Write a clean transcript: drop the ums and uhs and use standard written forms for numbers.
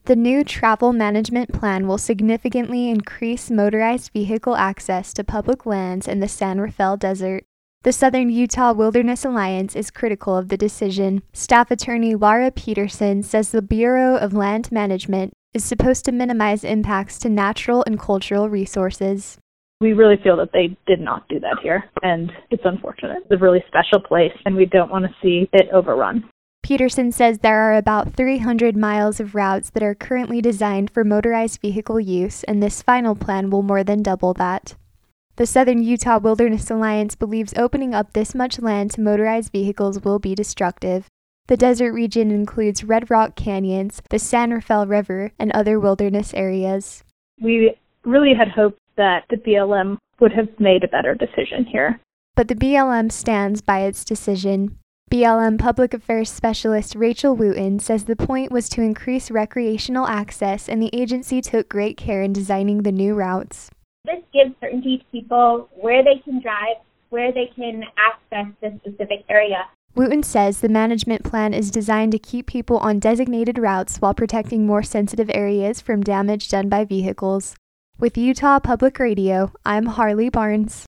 The new travel management plan will significantly increase motorized vehicle access to public lands in the San Rafael Desert. The Southern Utah Wilderness Alliance is critical of the decision. Staff attorney Laura Peterson says the Bureau of Land Management is supposed to minimize impacts to natural and cultural resources. We really feel that they did not do that here, and it's unfortunate. It's a really special place, and we don't want to see it overrun. Peterson says there are about 300 miles of routes that are currently designed for motorized vehicle use, and this final plan will more than double that. The Southern Utah Wilderness Alliance believes opening up this much land to motorized vehicles will be destructive. The desert region includes Red Rock Canyons, the San Rafael River, and other wilderness areas. We really had hoped that the BLM would have made a better decision here. But the BLM stands by its decision. BLM Public Affairs Specialist Rachel Wooten says the point was to increase recreational access, and the agency took great care in designing the new routes. This gives certainty to people where they can drive, where they can access this specific area. Wooten says the management plan is designed to keep people on designated routes while protecting more sensitive areas from damage done by vehicles. With Utah Public Radio, I'm Harley Barnes.